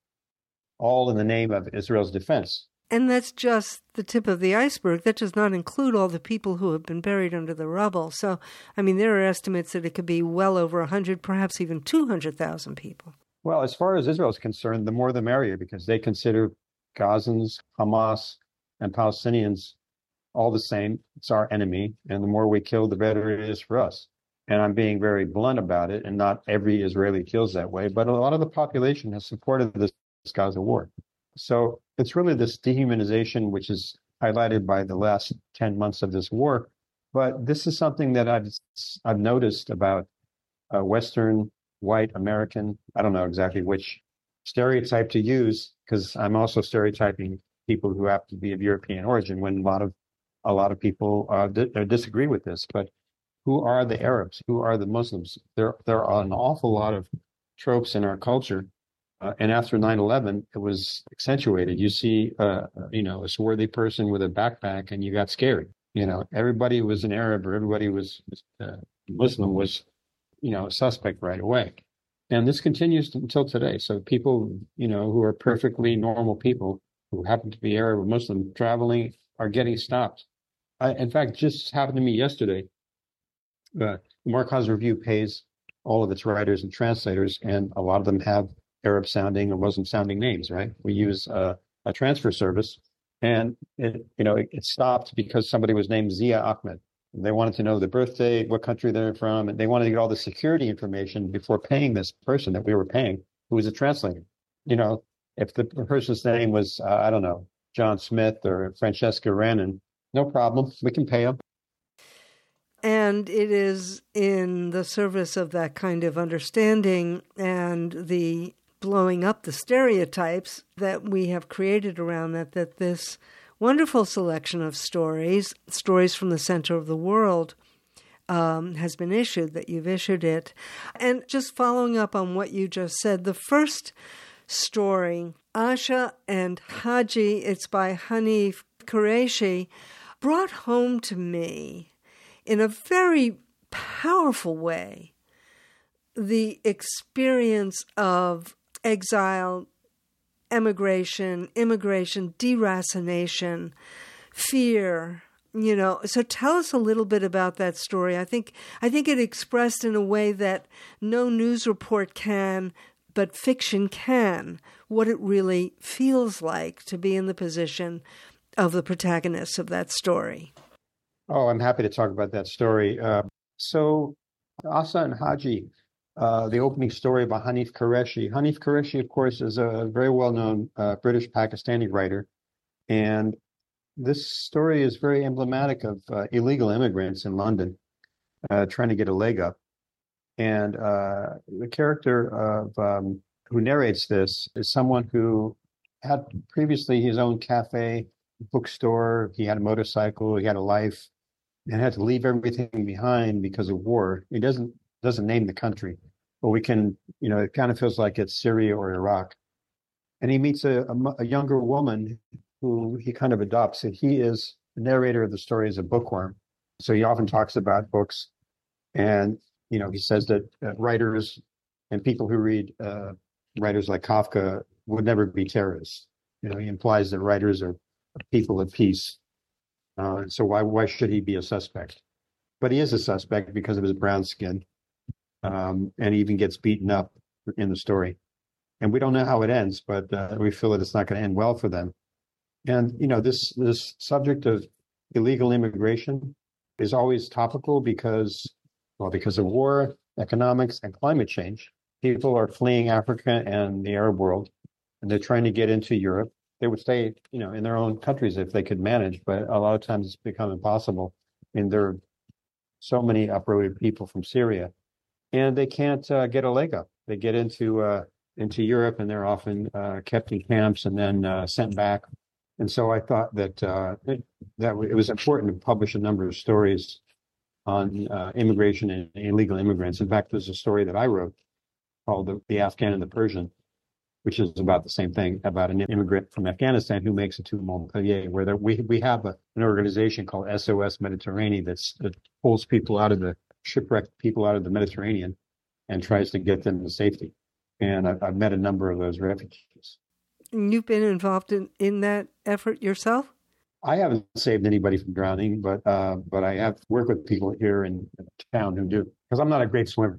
all in the name of Israel's defense. And that's just the tip of the iceberg. That does not include all the people who have been buried under the rubble. So, there are estimates that it could be well over 100, perhaps even 200,000 people. Well, as far as Israel is concerned, the more the merrier, because they consider Gazans, Hamas, and Palestinians all the same. It's our enemy, and the more we kill, the better it is for us. And I'm being very blunt about it, and not every Israeli feels that way, but a lot of the population has supported this Gaza war. So it's really this dehumanization, which is highlighted by the last 10 months of this war. But this is something that I've noticed about Western, white, American, I don't know exactly which stereotype to use, because I'm also stereotyping people who have to be of European origin, when a lot of people disagree with this. But who are the Arabs? Who are the Muslims? There are an awful lot of tropes in our culture. And after 9/11, it was accentuated. You see, a swarthy person with a backpack, and you got scared. Everybody was an Arab, or everybody was Muslim was, a suspect right away. And this continues until today. So people, who are perfectly normal people who happen to be Arab or Muslim traveling are getting stopped. In fact, just happened to me yesterday. The Marcos Review pays all of its writers and translators, and a lot of them have Arab-sounding or Muslim-sounding names, right? We use a transfer service, and it stopped because somebody was named Zia Ahmed. They wanted to know the birthday, what country they're from, and they wanted to get all the security information before paying this person that we were paying, who was a translator. If the person's name was, John Smith or Francesca Rannon, no problem, we can pay them. And it is in the service of that kind of understanding and the blowing up the stereotypes that we have created around that this wonderful selection of stories from the center of the world, has been issued, that you've issued it. And just following up on what you just said, the first story, Asha and Haji, it's by Hanif Qureshi, brought home to me in a very powerful way the experience of exile, emigration, immigration, deracination, fear, So tell us a little bit about that story. I think it expressed in a way that no news report can, but fiction can, what it really feels like to be in the position of the protagonists of that story. Oh, I'm happy to talk about that story. So Asa and Haji, the opening story by Hanif Qureshi. Hanif Qureshi, of course, is a very well-known British Pakistani writer. And this story is very emblematic of illegal immigrants in London trying to get a leg up. And the character of who narrates this is someone who had previously his own cafe, bookstore. He had a motorcycle. He had a life, and had to leave everything behind because of war. He doesn't name the country, but we can, it kind of feels like it's Syria or Iraq. And he meets a younger woman who he kind of adopts. And he is the narrator of the story as a bookworm. So he often talks about books. And, he says that writers and people who read writers like Kafka would never be terrorists. He implies that writers are people of peace. So why should he be a suspect? But he is a suspect because of his brown skin. And he even gets beaten up in the story. And we don't know how it ends, but we feel that it's not going to end well for them. And, this subject of illegal immigration is always topical because of war, economics, and climate change. People are fleeing Africa and the Arab world, and they're trying to get into Europe. They would stay, in their own countries if they could manage, but a lot of times it's become impossible. And there are so many uprooted people from Syria, and they can't get a leg up. They get into Europe, and they're often kept in camps and then sent back. And so I thought that it was important to publish a number of stories on immigration and illegal immigrants. In fact, there's a story that I wrote called The Afghan and the Persian, which is about the same thing, about an immigrant from Afghanistan who makes it to Montpellier, where we have an organization called SOS Mediterranean that pulls people out of the shipwrecked people out of the Mediterranean and tries to get them to safety. And I've met a number of those refugees. You've been involved in that effort yourself? I haven't saved anybody from drowning, but I have worked with people here in town who do, because I'm not a great swimmer.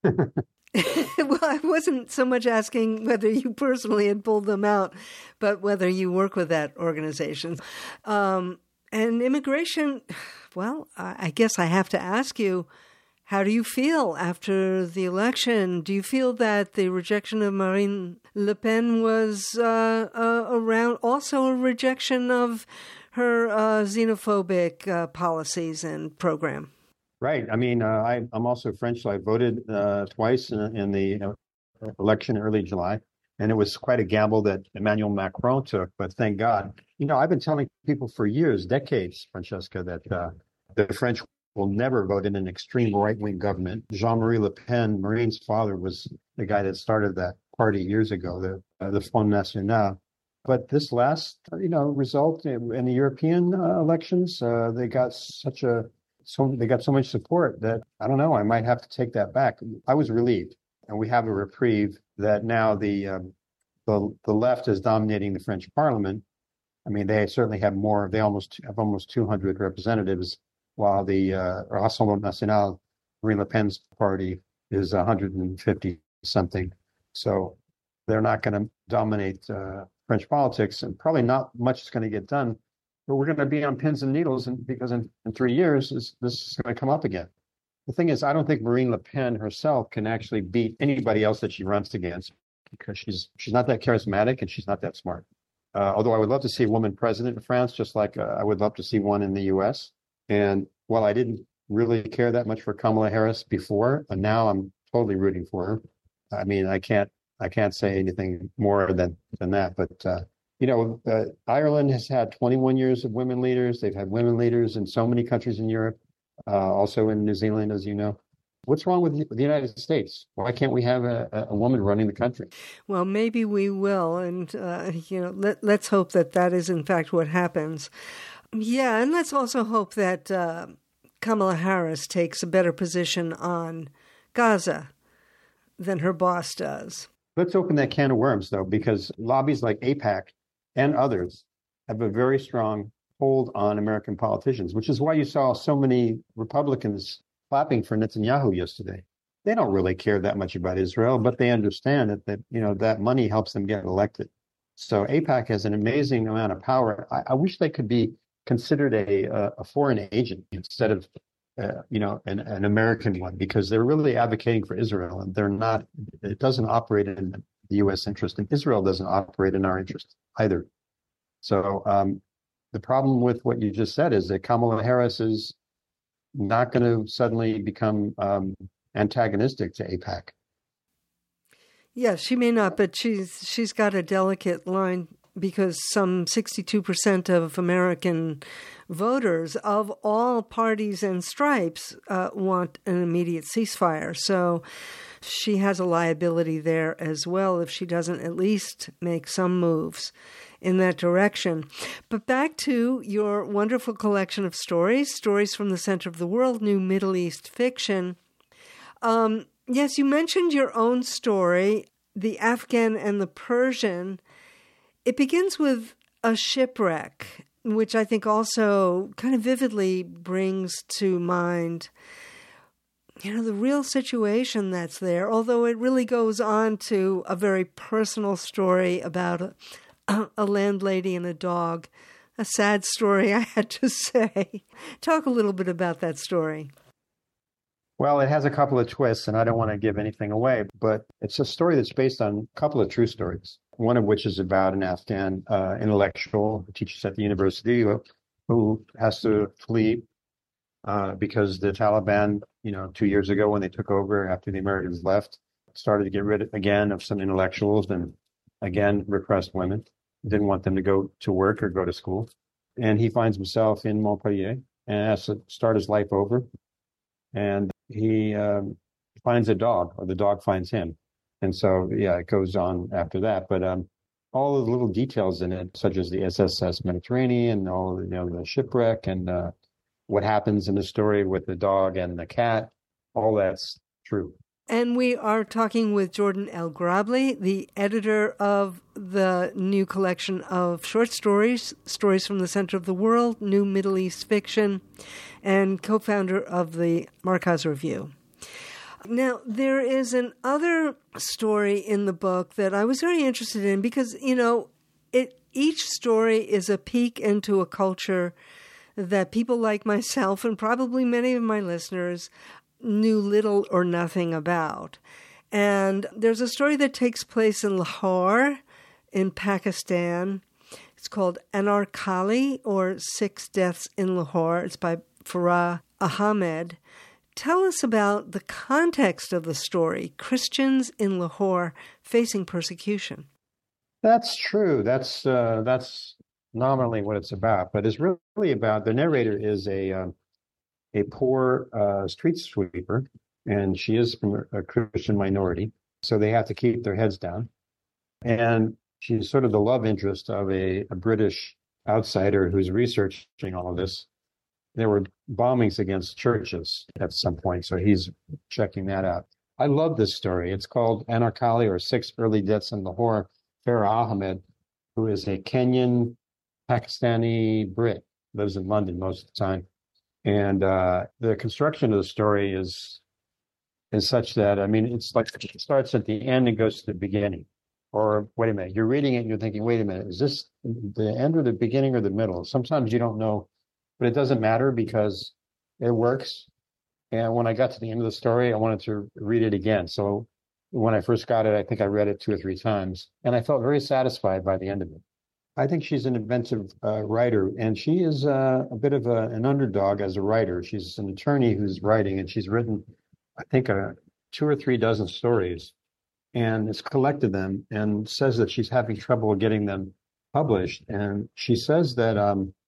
Well, I wasn't so much asking whether you personally had pulled them out, but whether you work with that organization. And immigration, well, I guess I have to ask you, how do you feel after the election? Do you feel that the rejection of Marine Le Pen was around also a rejection of her xenophobic policies and program? Right. I mean, I'm also French, so I voted twice in the election in early July, and it was quite a gamble that Emmanuel Macron took. But thank God, I've been telling people for years, decades, Francesca, that the French will never vote in an extreme right-wing government. Jean-Marie Le Pen, Marine's father, was the guy that started that party years ago, the Front National. But this last, result in the European elections, they got so much support that I don't know. I might have to take that back. I was relieved, and we have a reprieve that now the left is dominating the French Parliament. I mean, they certainly have more. They almost 200 representatives, while the Rassemblement National, Marine Le Pen's party, is 150 something. So they're not going to dominate French politics, and probably not much is going to get done. But we're going to be on pins and needles, because in 3 years, this is going to come up again. The thing is, I don't think Marine Le Pen herself can actually beat anybody else that she runs against, because she's not that charismatic and she's not that smart. Although I would love to see a woman president in France, just like I would love to see one in the U.S. And while I didn't really care that much for Kamala Harris before, and now I'm totally rooting for her. I mean, I can't say anything more than that. But Ireland has had 21 years of women leaders. They've had women leaders in so many countries in Europe, also in New Zealand, as you know. What's wrong with the United States? Why can't we have a woman running the country? Well, maybe we will. And, let's hope that is, in fact, what happens. Yeah, and let's also hope that Kamala Harris takes a better position on Gaza than her boss does. Let's open that can of worms, though, because lobbies like AIPAC and others have a very strong hold on American politicians, which is why you saw so many Republicans clapping for Netanyahu yesterday. They don't really care that much about Israel, but they understand that that money helps them get elected. So AIPAC has an amazing amount of power. I wish they could be considered a foreign agent instead of an American one, because they're really advocating for Israel, and they're not. It doesn't operate in the U.S. interest, and Israel doesn't operate in our interest either. So the problem with what you just said is that Kamala Harris is not going to suddenly become antagonistic to AIPAC. Yes, she may not, but she's got a delicate line because some 62% of American voters of all parties and stripes want an immediate ceasefire. So she has a liability there as well if she doesn't at least make some moves in that direction. But back to your wonderful collection of stories from the center of the world, New Middle East Fiction. Yes, you mentioned your own story, The Afghan and the Persian. It begins with a shipwreck, which I think also kind of vividly brings to mind, the real situation that's there, although it really goes on to a very personal story about a landlady and a dog. A sad story, I had to say. Talk a little bit about that story. Well, it has a couple of twists, and I don't want to give anything away, but it's a story that's based on a couple of true stories, one of which is about an Afghan intellectual who teaches at the university who has to flee because the Taliban, 2 years ago when they took over after the Americans left, started to get rid again of some intellectuals and again repressed women, didn't want them to go to work or go to school. And he finds himself in Montpellier and has to start his life over. And he finds a dog, or the dog finds him. And so, it goes on after that. But all the little details in it, such as the SSS Mediterranean, all the shipwreck, and what happens in the story with the dog and the cat, all that's true. And we are talking with Jordan El-Grabli, the editor of the new collection of short stories from the center of the world, New Middle East Fiction, and co-founder of the Markaz Review. Now, there is another story in the book that I was very interested in because, each story is a peek into a culture that people like myself and probably many of my listeners knew little or nothing about. And there's a story that takes place in Lahore in Pakistan. It's called Anarkali, or Six Deaths in Lahore. It's by Farah Ahmed. Tell us about the context of the story, Christians in Lahore facing persecution. That's true. That's nominally what it's about, but it's really about, the narrator is a poor street sweeper, and she is from a Christian minority, so they have to keep their heads down. And she's sort of the love interest of a British outsider who's researching all of this. There were bombings against churches at some point, so he's checking that out. I love this story. It's called Anarkali, or Six Early Deaths in Lahore. Farah Ahmed, who is a Kenyan Pakistani Brit, lives in London most of the time. And the construction of the story is such that, it's like it starts at the end and goes to the beginning. Or, wait a minute, you're reading it and you're thinking, wait a minute, is this the end or the beginning or the middle? Sometimes you don't know, but it doesn't matter because it works. And when I got to the end of the story, I wanted to read it again. So when I first got it, I think I read it 2 or 3 times, and I felt very satisfied by the end of it. I think she's an inventive writer, and she is a bit of an underdog as a writer. She's an attorney who's writing, and she's written, I think, 2 or 3 dozen stories, and has collected them, and says that she's having trouble getting them published. And she says that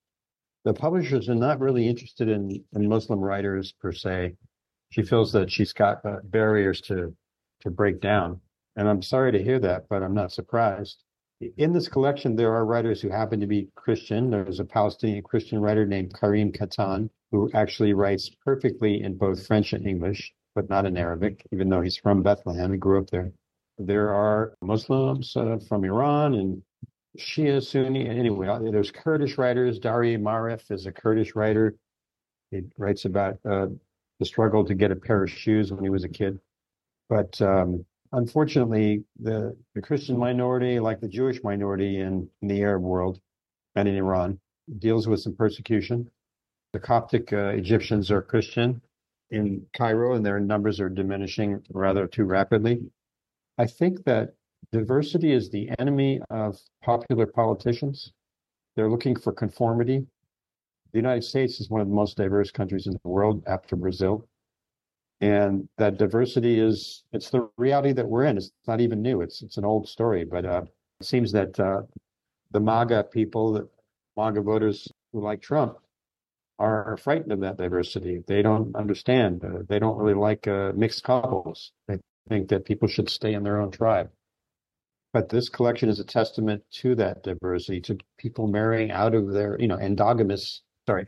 the publishers are not really interested in Muslim writers per se. She feels that she's got barriers to break down, and I'm sorry to hear that, but I'm not surprised. In this collection, there are writers who happen to be Christian. There's a Palestinian Christian writer named Karim Katan, who actually writes perfectly in both French and English, but not in Arabic, even though he's from Bethlehem. He grew up there. There are Muslims from Iran and Shia, Sunni. Anyway, there's Kurdish writers. Dari Marif is a Kurdish writer. He writes about the struggle to get a pair of shoes when he was a kid. But unfortunately, the Christian minority, like the Jewish minority in the Arab world and in Iran, deals with some persecution. The Coptic Egyptians are Christian in Cairo, and their numbers are diminishing rather too rapidly. I think that diversity is the enemy of popular politicians. They're looking for conformity. The United States is one of the most diverse countries in the world after Brazil. And that diversity it's the reality that we're in. It's not even new. It's an old story, but it seems that the MAGA people, the MAGA voters who like Trump, are frightened of that diversity. They don't understand. They don't really like mixed couples. They think that people should stay in their own tribe. But this collection is a testament to that diversity, to people marrying out of their, exogamous,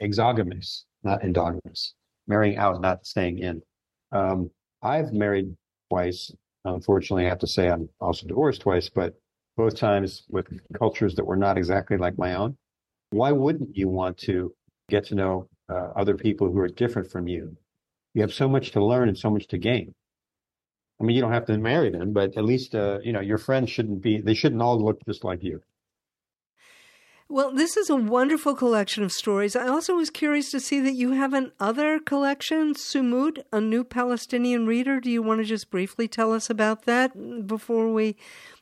not endogamous, marrying out, not staying in. I've married twice. Unfortunately, I have to say I'm also divorced twice, but both times with cultures that were not exactly like my own. Why wouldn't you want to get to know other people who are different from you? You have so much to learn and so much to gain. I mean, you don't have to marry them, but at least, your friends they shouldn't all look just like you. Well, this is a wonderful collection of stories. I also was curious to see that you have another collection, Sumud, A New Palestinian Reader. Do you want to just briefly tell us about that before we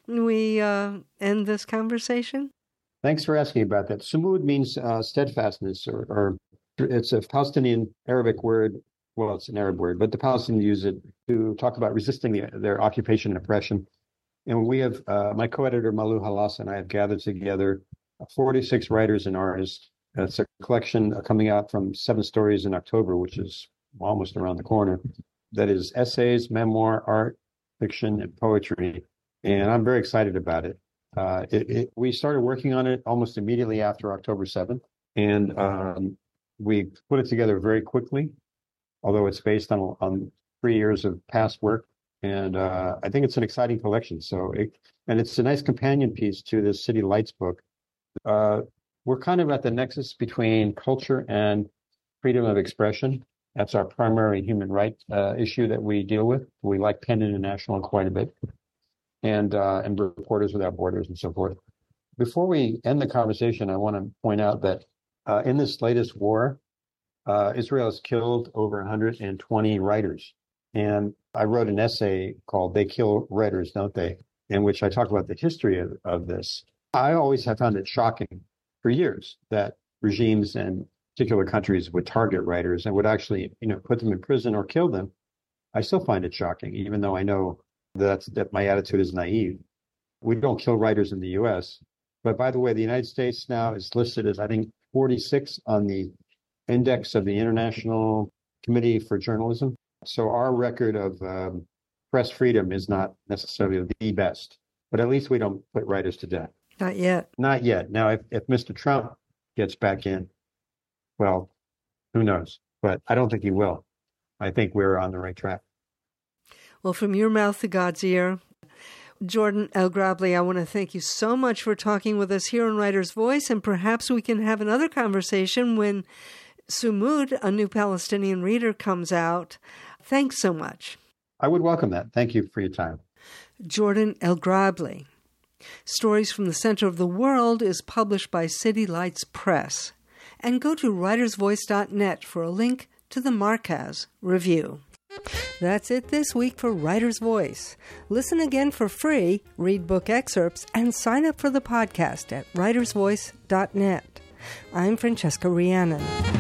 end this conversation? Thanks for asking about that. Sumud means steadfastness, or it's a Palestinian Arabic word. Well, it's an Arab word, but the Palestinians use it to talk about resisting their occupation and oppression. And we have, my co-editor, Malu Halas, and I have gathered together 46 writers and artists. It's a collection coming out from 7 stories in October, which is almost around the corner. That is essays, memoir, art, fiction, and poetry. And I'm very excited about it. We started working on it almost immediately after October 7th. And we put it together very quickly, although it's based on 3 years of past work. And I think it's an exciting collection. And it's a nice companion piece to the City Lights book. We're kind of at the nexus between culture and freedom of expression. That's our primary human rights issue that we deal with. We like PEN International quite a bit, and Reporters Without Borders and so forth. Before we end the conversation, I want to point out that in this latest war, Israel has killed over 120 writers. And I wrote an essay called They Kill Writers, Don't They?, in which I talk about the history of this. I always have found it shocking for years that regimes and particular countries would target writers and would actually, put them in prison or kill them. I still find it shocking, even though I know that my attitude is naive. We don't kill writers in the U.S. But by the way, the United States now is listed as, I think, 46 on the index of the International Committee for Journalism. So our record of press freedom is not necessarily the best, but at least we don't put writers to death. Not yet. Not yet. Now, if Mr. Trump gets back in, well, who knows? But I don't think he will. I think we're on the right track. Well, from your mouth to God's ear, Jordan El-Grabli, I want to thank you so much for talking with us here on Writer's Voice, and perhaps we can have another conversation when Sumud, A New Palestinian Reader, comes out. Thanks so much. I would welcome that. Thank you for your time. Jordan El-Grabli. Stories from the Center of the World is published by City Lights Press. And go to writersvoice.net for a link to the Marquez Review. That's it this week for Writer's Voice. Listen again for free, read book excerpts, and sign up for the podcast at writersvoice.net. I'm Francesca Rhiannon.